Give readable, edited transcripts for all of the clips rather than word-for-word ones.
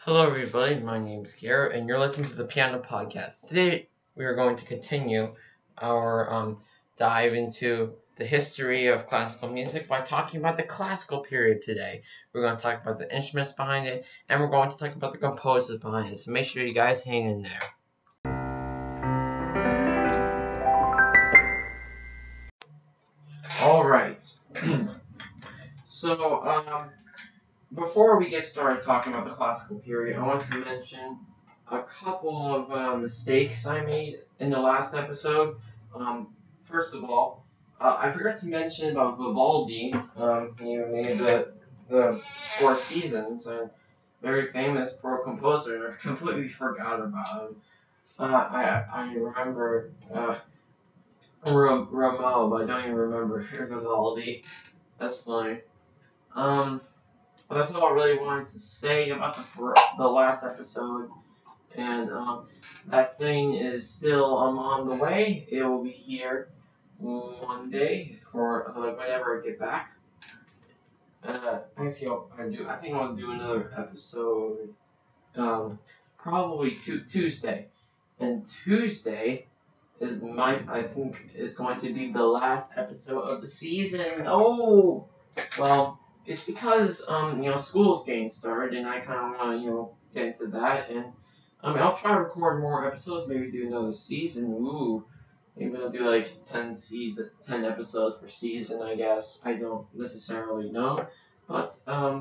Hello, everybody. My name is Garrett, and you're listening to the Piano Podcast. Today, we are going to continue our dive into the history of classical music by talking about the classical period today. We're going to talk about the instruments behind it, and we're going to talk about the composers behind it. So make sure you guys hang in there. All right. So, before we get started talking about the classical period, I want to mention a couple of mistakes I made in the last episode. First of all, I forgot to mention about Vivaldi. He made the Four Seasons, and very famous for composer, and I completely forgot about him. I remember Rameau, but I don't even remember Vivaldi. That's funny. Um, that's all I really wanted to say about the last episode. And that thing is still on the way. It will be here Monday or whenever I get back. Actually, I think I'll do another episode. Probably Tuesday. And Tuesday I think is going to be the last episode of the season. Oh, well, it's because school's getting started, and I kind of want to get into that. And I'll try to record more episodes. Maybe do another season. Ooh, maybe I'll do like 10 episodes per season. I guess I don't necessarily know, but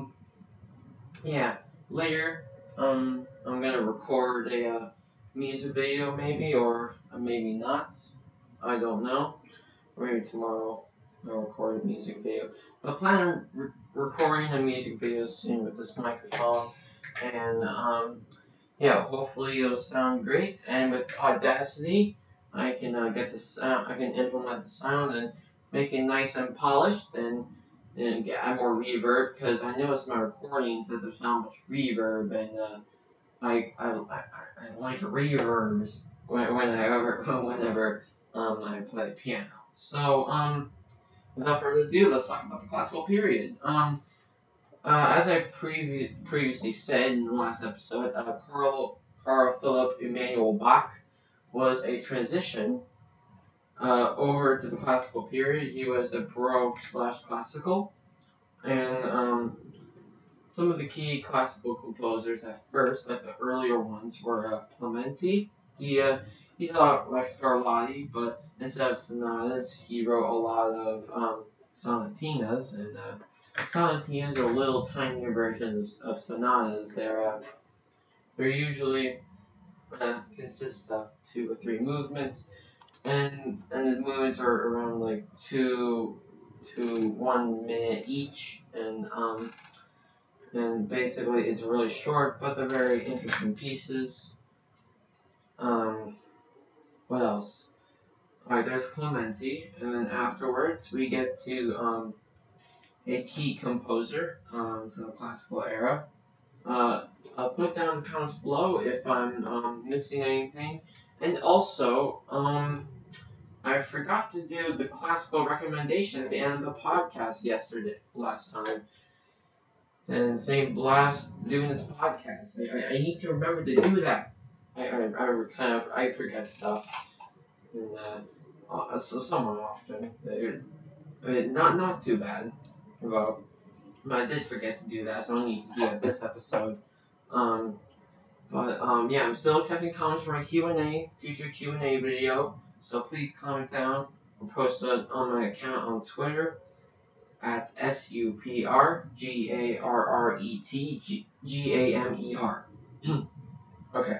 yeah, later I'm gonna record a music video maybe, or maybe not. I don't know. Or maybe tomorrow I'll record a music video. But I plan on recording a music video soon with this microphone, and yeah, hopefully it'll sound great. And with Audacity, I can get the sound. I can implement the sound and make it nice and polished, and add more reverb, because I noticed my recordings that there's not much reverb, and I like reverbs whenever I play piano. So without further ado, let's talk about the classical period. As I previously said in the last episode, Carl Philipp Emanuel Bach was a transition over to the classical period. He was a Baroque/classical, and some of the key classical composers at first, like the earlier ones, were Clementi. He's a lot like Scarlatti, but instead of sonatas, he wrote a lot of sonatinas, and sonatinas are little tinier versions of sonatas. They're usually consist of 2 or 3 movements, and the movements are around like 2 to 1 minute each, and basically it's really short, but they're very interesting pieces. What else? Alright, there's Clementi, and then afterwards we get to a key composer from the classical era. I'll put down the comments below if I'm missing anything. And also, I forgot to do the classical recommendation at the end of the podcast last time. And same last doing this podcast. I need to remember to do that. I forget stuff, and so somewhat often. Not too bad. Well, I did forget to do that, so I need to do it this episode. Yeah, I'm still accepting comments for my future Q&A video. So please comment down or post it on my account on Twitter at SUPRGARRETGAMER. Okay.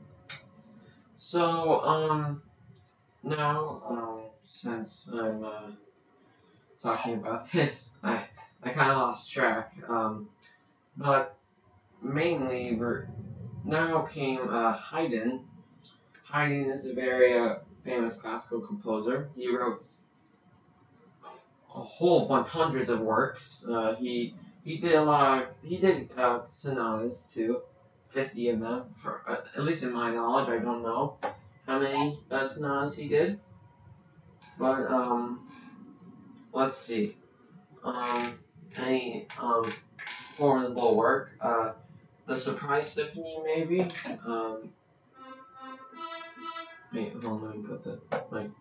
So now since I'm talking about this, I kind of lost track. But mainly now came Haydn. Haydn is a very famous classical composer. He wrote a whole bunch, hundreds of works. He did a lot. He did sonatas too, 50 of them. For at least in my knowledge, I don't know how many sonatas he did. But let's see. Any formidable work. the surprise symphony maybe. Wait, hold on, let me put the like.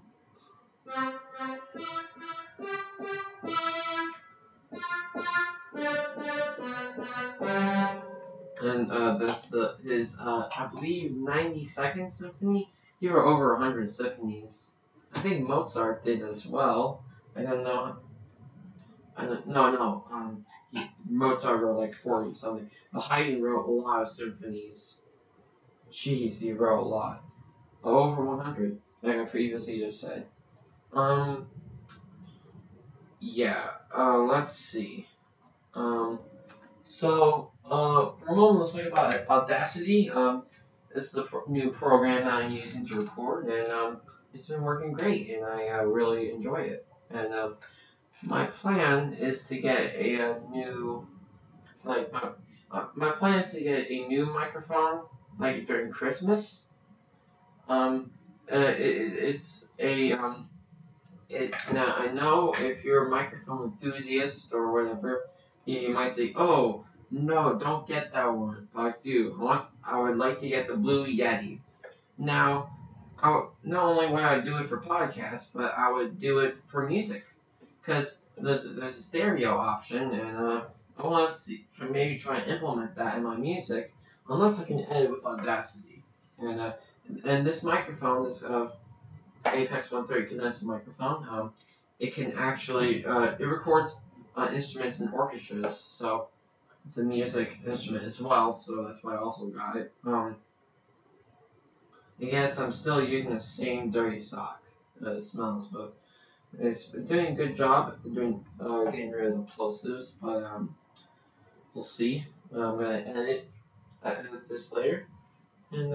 And that's his I believe 92nd symphony. He wrote over 100 symphonies. I think Mozart did as well. I don't know. No. Mozart wrote like 40 something. But Haydn wrote a lot of symphonies. Jeez, he wrote a lot. Over 100, like I previously just said. Yeah. Let's see. For a moment, let's talk about Audacity. It's the new program that I'm using to record, and it's been working great, and I really enjoy it. And my plan is to get a new, like my plan is to get a new microphone, like during Christmas. It's a Now I know if you're a microphone enthusiast or whatever, you might say, "Oh, no, don't get that one." But I do. I would like to get the Blue Yeti. Now, not only would I do it for podcasts, but I would do it for music, because there's a stereo option, and I want to maybe try and implement that in my music, unless I can edit with Audacity. And this microphone, this Apex 130 condenser microphone. It can actually it records instruments and orchestras, so it's a music instrument as well. So that's why I also got it. I guess I'm still using the same dirty sock that it smells, but it's doing a good job doing getting rid of the plosives. But we'll see. I'm gonna edit this later, and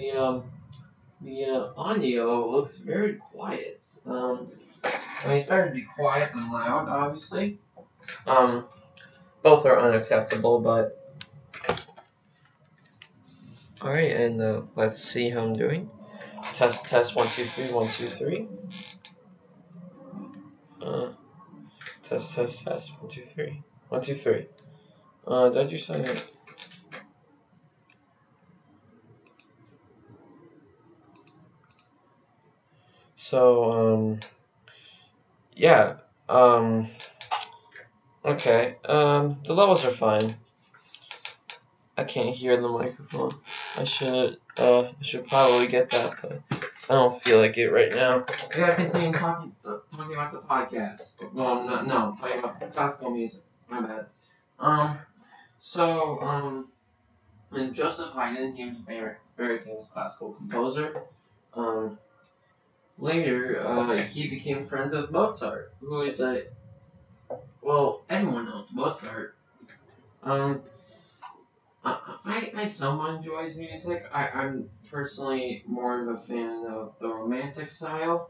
the audio looks very quiet. I mean, it's better to be quiet than loud, obviously. Both are unacceptable, but all right. And let's see how I'm doing. Test 1 2 3 1 2 3. Test 1 2 3 1 2 3. Did I do something? So yeah. Okay. The levels are fine. I can't hear the microphone. I should probably get that, but I don't feel like it right now. I gotta continue talking about the podcast. Well, no, talking about classical music. My bad. And Joseph Haydn, he was a very famous classical composer. Later, he became friends with Mozart, who is everyone knows Mozart. I somewhat enjoy his music. I'm personally more of a fan of the romantic style,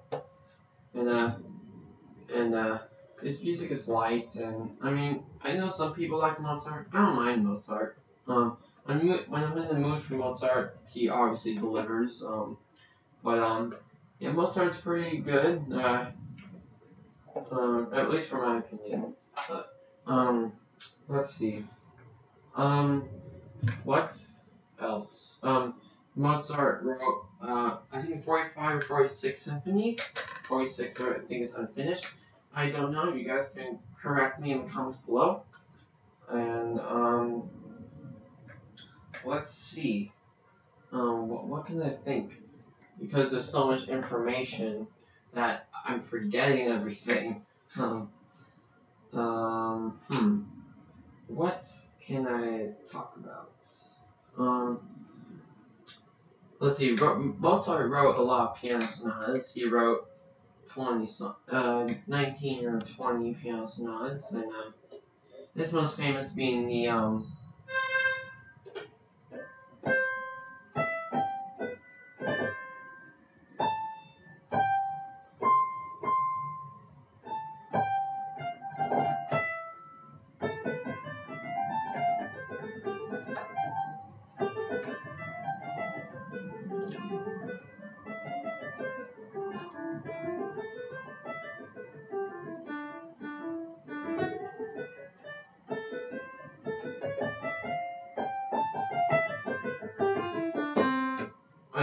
and his music is light. And I mean, I know some people like Mozart. I don't mind Mozart. When I'm in the mood for Mozart, he obviously delivers. Yeah, Mozart's pretty good. At least for my opinion. Let's see. What else? Mozart wrote, I think 45 or 46 symphonies. 46 are, I think, is unfinished. I don't know. You guys can correct me in the comments below. And let's see. What can I think? Because there's so much information that I'm forgetting everything. What can I talk about? Let's see. Mozart wrote a lot of piano sonatas. He wrote 19 or 20 piano sonatas, and this most famous being the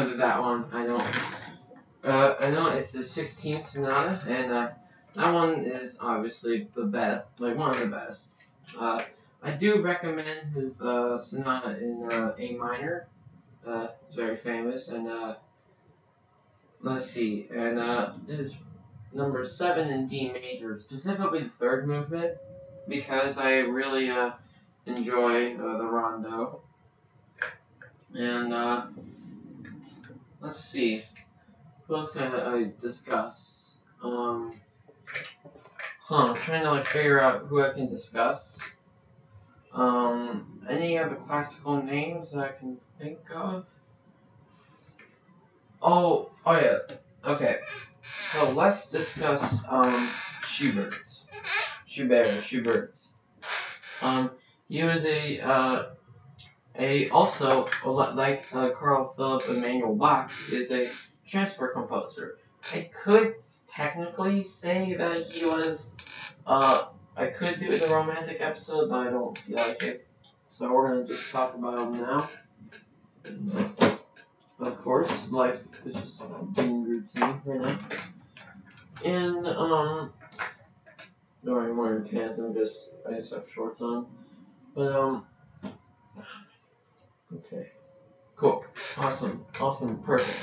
under that one. I know it's the 16th sonata, and that one is obviously the best, like one of the best. I do recommend his sonata in A minor. It's very famous, and let's see, and his number 7 in D major, specifically the third movement, because I really enjoy the rondo. And let's see, who else can I discuss? I'm trying to figure out who I can discuss. Any other classical names that I can think of? Oh yeah. Okay. So let's discuss Schubert. He was a also like Carl Philipp Emanuel Bach is a transport composer. I could technically say that he was I could do it in a romantic episode, but I don't feel like it. So we're gonna just talk about him now. And, of course, life is just being rude to me right now. And no, I'm wearing pants. I just have shorts on. But okay, cool, awesome, perfect.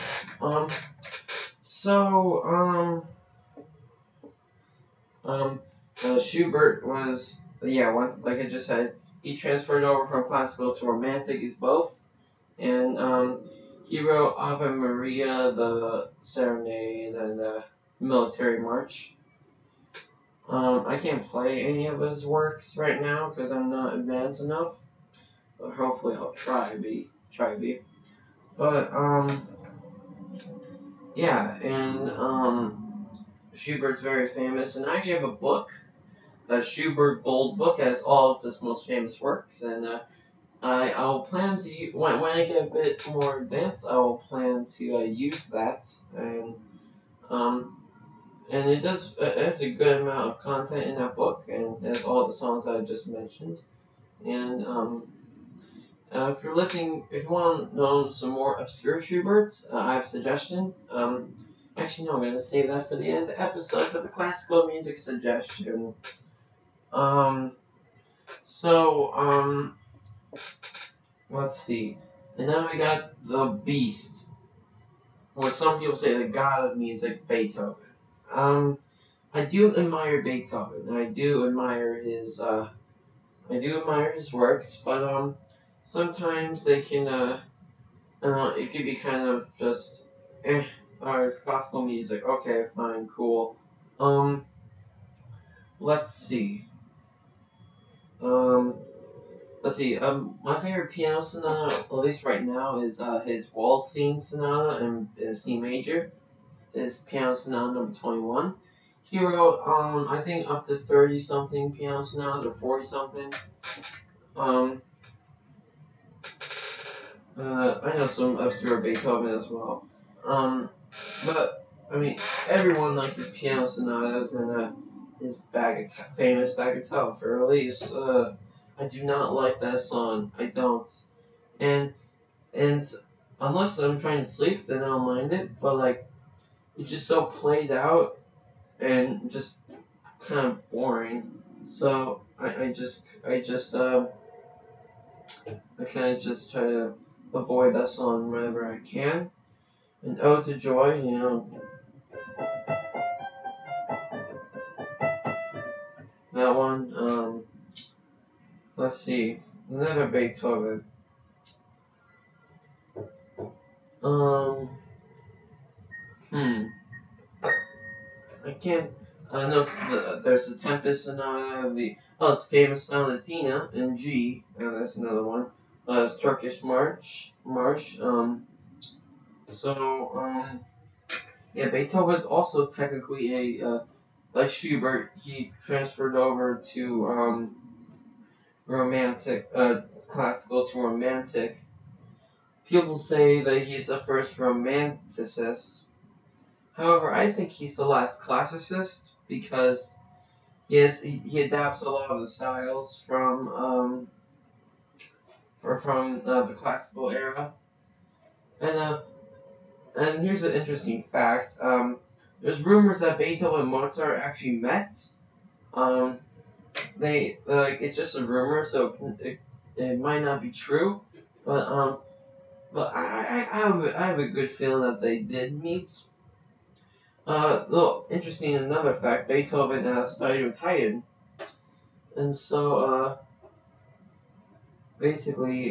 So Schubert was like I just said, he transferred over from classical to romantic is both, and he wrote Ave Maria, the Serenade, and the Military March. I can't play any of his works right now because I'm not advanced enough, but hopefully I'll try be. But yeah, and Schubert's very famous, and I actually have a book, a Schubert Gold book, has all of his most famous works, and I'll plan to when I get a bit more advanced, I will plan to use that, and it does it has a good amount of content in that book, and it has all the songs I just mentioned, and if you're listening, if you want to know some more obscure Schuberts, I have a suggestion. Actually, no, I'm going to save that for the end of the episode for the classical music suggestion. So, let's see. And then we got the Beast, or some people say the God of music, Beethoven. I do admire Beethoven. I do admire his works, but sometimes they can it could be kind of just or classical music. Okay, fine, cool. Let's see. Let's see. My favorite piano sonata, at least right now, is his Waltzing Sonata in C major. His piano sonata number 21. He wrote I think up to 30 something piano sonatas or 40 something. I know some obscure Beethoven as well. But I mean, everyone likes his piano sonatas and his famous Bagatelle for release. I do not like that song. I don't. And unless I'm trying to sleep, then I don't mind it. But like, it's just so played out and just kind of boring. So I kind of just try to avoid that song whenever I can. And Ode to Joy, that one. Let's see, another Beethoven. I can't. No, there's the Tempest Sonata, it's famous Sonatina in G. That's another one. It's Turkish March. Yeah, Beethoven's also technically like Schubert, he transferred over to romantic, classical to romantic. People say that he's the first romanticist. However, I think he's the last classicist because he adapts a lot of the styles from the classical era, and and here's an interesting fact. There's rumors that Beethoven and Mozart actually met. Um, they it's just a rumor, so it might not be true, but I have a good feeling that they did meet. Little interesting another fact. Beethoven studied with Haydn, and so basically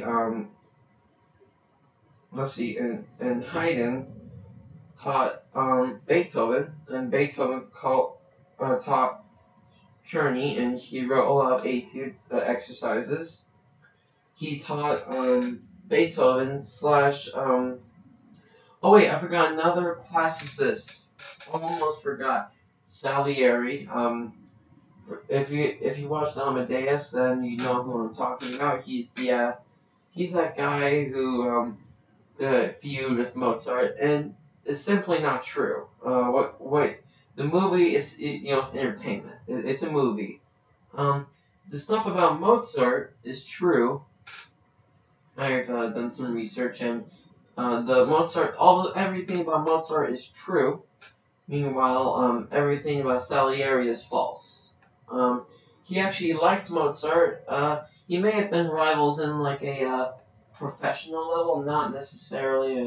let's see, and Haydn taught Beethoven, and Beethoven taught Czerny, and he wrote a lot of etudes, exercises. He taught Beethoven slash oh wait, I forgot another classicist. Almost forgot. Salieri. If you watched Amadeus, then you know who I'm talking about. He's that guy who feud with Mozart, and it's simply not true. What the movie is, it's entertainment. It's a movie. The stuff about Mozart is true. I've done some research, and the Mozart, everything about Mozart is true. Meanwhile, everything about Salieri is false. He actually liked Mozart. He may have been rivals in like a professional level, not necessarily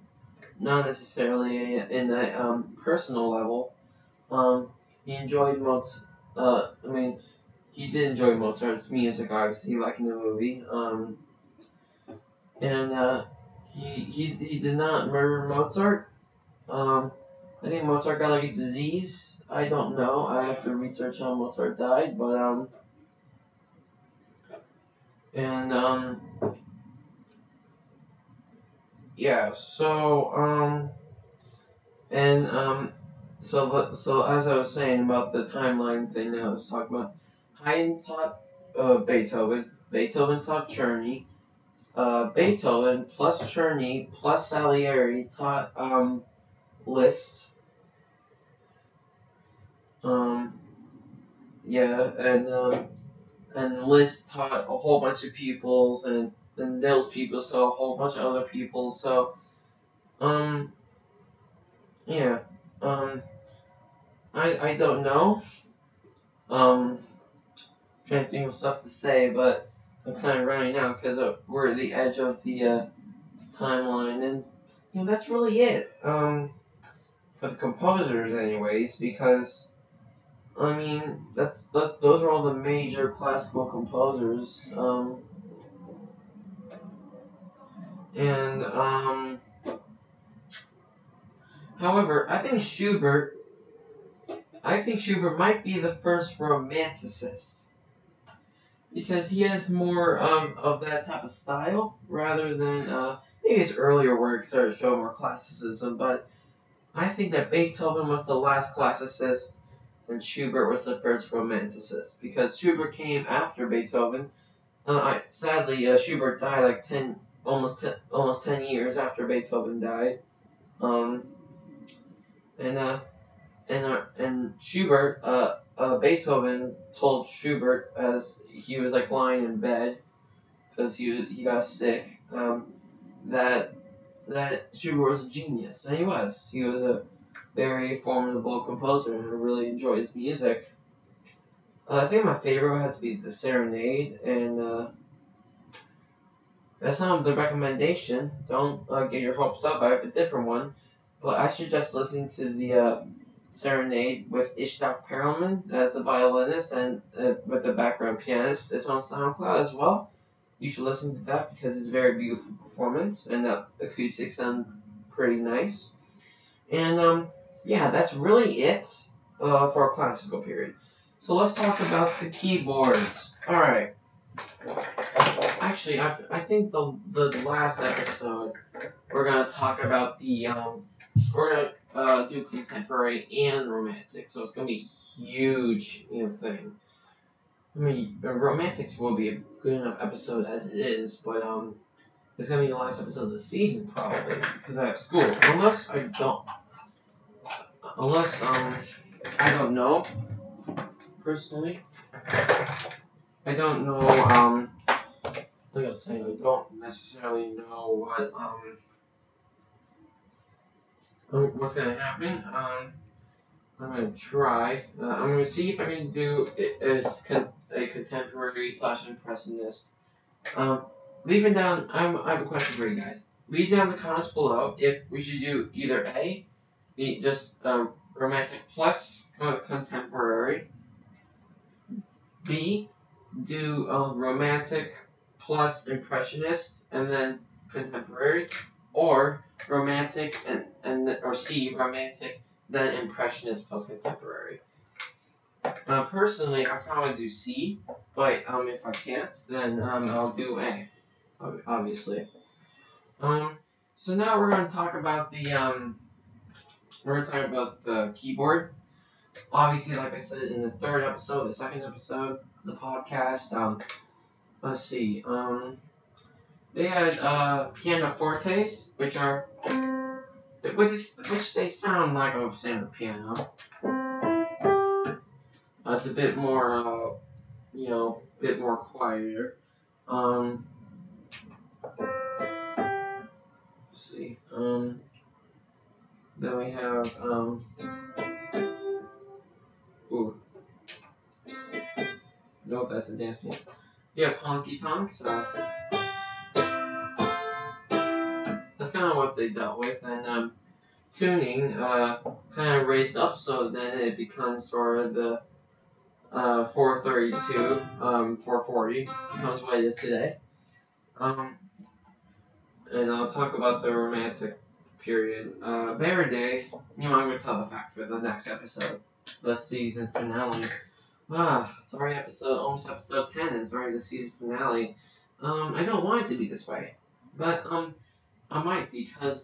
in a personal level. He enjoyed Mozart. He did enjoy Mozart's music, obviously, like in the movie. And he did not murder Mozart. I think Mozart got like a disease. I don't know. I have to research how Mozart died, but and yeah. So as I was saying about the timeline thing that I was talking about, Haydn taught Beethoven. Beethoven taught Czerny. Beethoven plus Czerny plus Salieri taught Liszt. Yeah, and Liszt taught a whole bunch of pupils, and those pupils taught a whole bunch of other people. So, yeah, I don't know. Trying to think of stuff to say, but I'm kind of running out because we're at the edge of the timeline, and that's really it. For the composers, anyways, because those are all the major classical composers. And however, I think Schubert might be the first romanticist because he has more of that type of style rather than maybe his earlier works show more classicism. But I think that Beethoven was the last classicist and Schubert was the first romanticist because Schubert came after Beethoven. Sadly, Schubert died like almost 10 years after Beethoven died. Um, and Schubert, Beethoven told Schubert as he was like lying in bed because he got sick, that Schubert was a genius, and he was. He was a very formidable composer, and I really enjoy his music. I think my favorite would have to be the Serenade, and that's not the recommendation. Don't get your hopes up. I have a different one, but I suggest listening to the Serenade with Ishtar Perelman as a violinist and with the background pianist. It's on SoundCloud as well. You should listen to that because it's a very beautiful performance and the acoustics sound pretty nice. And yeah, that's really it for a classical period. So let's talk about the keyboards. All right. Actually, I think the last episode we're gonna talk about we're gonna do contemporary and romantic, so it's gonna be a huge thing. Romantics will be a good enough episode as it is, but it's gonna be the last episode of the season probably because I have school. Unless I don't know personally. I don't know like I was saying, I don't necessarily know what what's gonna happen? I'm gonna try. I'm gonna see if I can do it as a contemporary slash impressionist. Um, leave it down. I have a question for you guys. Leave down the comments below if we should do either A, just romantic plus contemporary. B, do romantic plus impressionist and then contemporary, or romantic and or C, romantic then impressionist plus contemporary. Personally, I kind of do C, but if I can't, then I'll do A, obviously. So now we're going to talk about the keyboard. Obviously, like I said in the second episode of the podcast. Let's see. They had piano fortes, which they sound like a standard piano. It's a bit more, bit more quieter. Let's see. Then we have ooh, no, that's a dance piano. You have honky tonks. That's kind of what they dealt with, and tuning kind of raised up, so then it becomes sort of the 432, 440 becomes what it is today. And I'll talk about the romantic period. Verdi, I'm going to tell the fact for the next episode, the season finale. Almost episode 10, and sorry, the season finale. I don't want it to be this way, but I might, because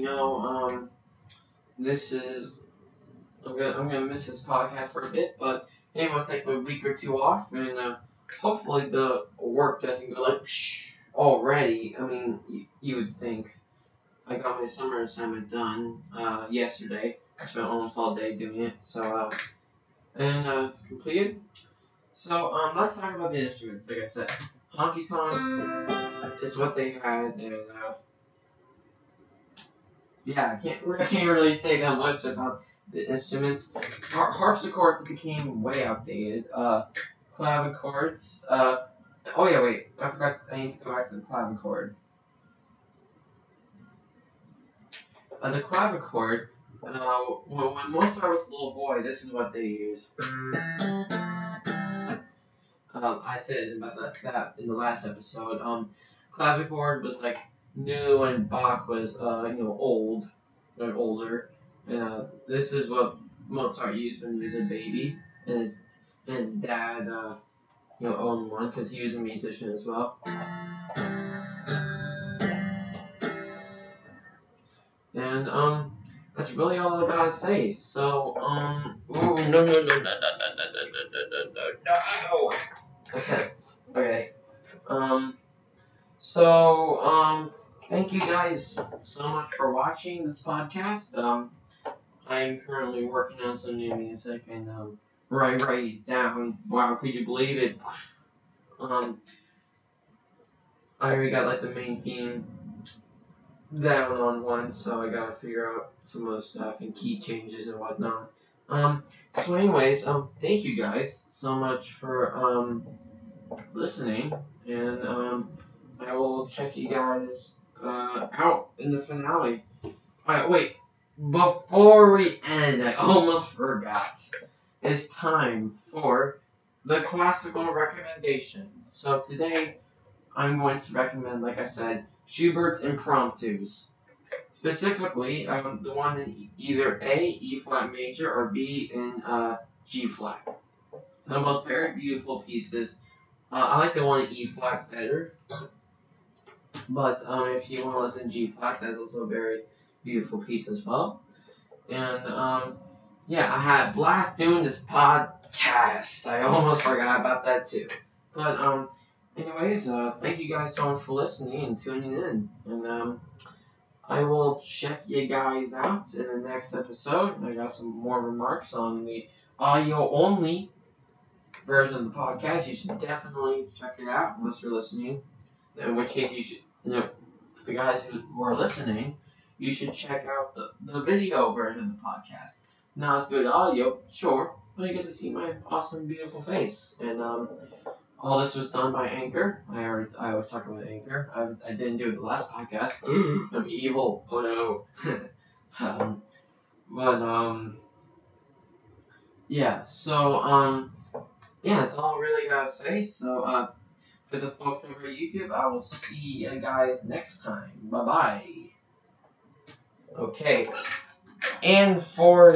this is I'm gonna miss this podcast for a bit, but maybe I'll take a week or two off, and hopefully the work doesn't go like already. I mean, you would think. I got my summer assignment done yesterday. I spent almost all day doing it, so it's completed. So let's talk about the instruments. Like I said, honky tonk is what they had, and yeah, I can't really say that much about the instruments. Harpsichords became way outdated. Clavichords. Oh yeah, wait. I forgot. I need to go back to the clavichord. The clavichord. When Mozart was a little boy, this is what they used. I said about that in the last episode. Clavichord was like new, and Bach was old, or older. And this is what Mozart used when he was a baby, and his dad owned one because he was a musician as well. And that's really all I gotta say. So ooh, no. Okay. Thank you guys so much for watching this podcast. I'm currently working on some new music, and write it down. Wow, could you believe it? I already got like the main theme down on one, so I gotta figure out some of the stuff and key changes and whatnot. So anyways, thank you guys so much for listening, and I will check you guys out in the finale. Alright, wait. Before we end, I almost forgot. It's time for the classical recommendation. So today, I'm going to recommend, like I said, Schubert's Impromptus. Specifically, the one in either A, E flat major, or B in G flat. They're both very beautiful pieces. I like the one in E flat better, but if you want to listen to G flat, that's also a very beautiful piece as well. And yeah, I had blast doing this podcast. I almost forgot about that too. But anyways, thank you guys so much for listening and tuning in. And I will check you guys out in the next episode. I got some more remarks on the audio only version of the podcast. You should definitely check it out unless you're listening. In which case, you should, for the guys who are listening, you should check out the video version of the podcast. Now it's good audio, sure, but you get to see my awesome, beautiful face. And all this was done by Anchor. I was talking about Anchor. I didn't do it the last podcast. I'm evil. Oh no. But yeah. So yeah, that's all I really gotta say. So for the folks over at YouTube, I will see you guys next time. Bye bye. Okay. And for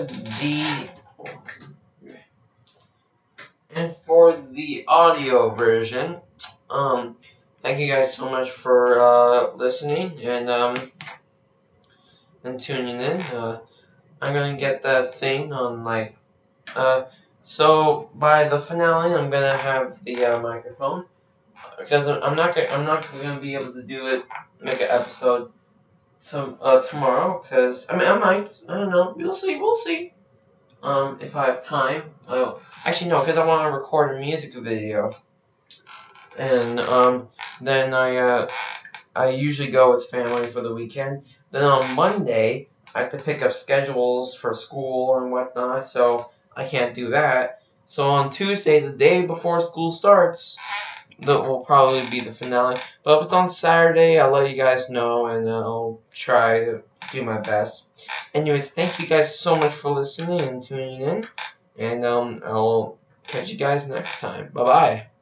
the audio version, thank you guys so much for listening and tuning in. I'm gonna get that thing on so by the finale, I'm gonna have the microphone because I'm not gonna be able to make an episode tomorrow because I mean I might, I don't know, we'll see. If I have time. Oh, actually no, because I want to record a music video, and then I usually go with family for the weekend. Then on Monday I have to pick up schedules for school and whatnot, so I can't do that. So on Tuesday, the day before school starts, that will probably be the finale. But if it's on Saturday, I'll let you guys know, and I'll try to do my best. Anyways, thank you guys so much for listening and tuning in, and I'll catch you guys next time. Bye bye.